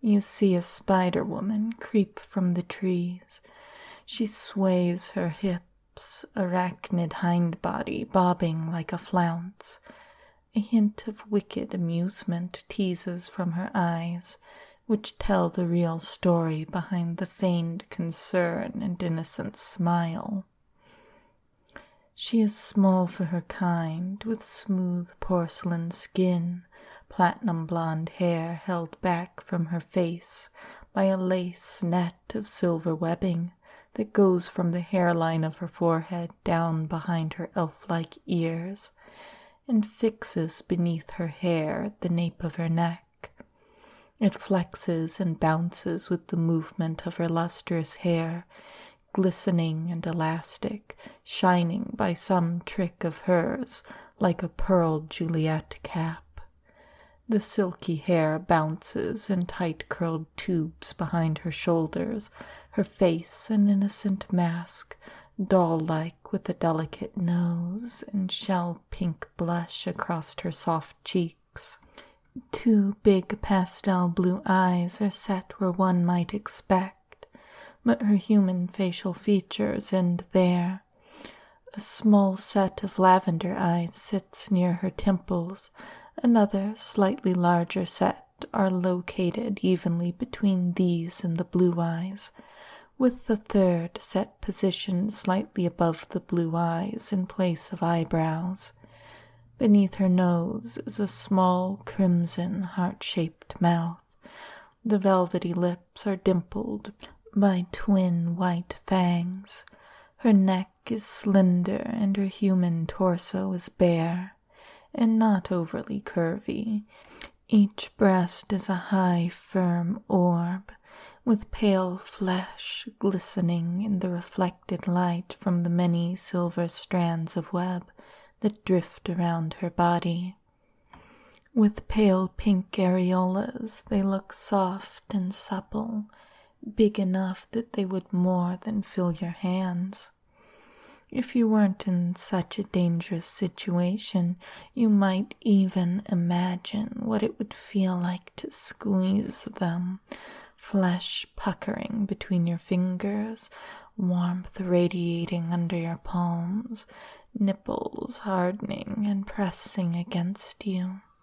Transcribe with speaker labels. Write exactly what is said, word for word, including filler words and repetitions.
Speaker 1: you see a spider-woman creep from the trees. She sways her hips, arachnid hind body bobbing like a flounce. A hint of wicked amusement teases from her eyes, which tell the real story behind the feigned concern and innocent smile. She is small for her kind, with smooth porcelain skin, platinum blonde hair held back from her face by a lace net of silver webbing that goes from the hairline of her forehead down behind her elf-like ears and fixes beneath her hair at the nape of her neck. It flexes and bounces with the movement of her lustrous hair, glistening and elastic, shining by some trick of hers like a pearled Juliet cap. The silky hair bounces in tight-curled tubes behind her shoulders, her face an innocent mask, doll-like with a delicate nose and shell-pink blush across her soft cheeks. Two big pastel blue eyes are set where one might expect, but her human facial features end there. A small set of lavender eyes sits near her temples. Another, slightly larger set are located evenly between these and the blue eyes, with the third set positioned slightly above the blue eyes in place of eyebrows. Beneath her nose is a small, crimson, heart-shaped mouth. The velvety lips are dimpled by twin white fangs. Her neck is slender and her human torso is bare, and not overly curvy. Each breast is a high, firm orb, with pale flesh glistening in the reflected light from the many silver strands of web that drift around her body. With pale pink areolas, they look soft and supple, big enough that they would more than fill your hands. If you weren't in such a dangerous situation, you might even imagine what it would feel like to squeeze them, flesh puckering between your fingers, warmth radiating under your palms, nipples hardening and pressing against you.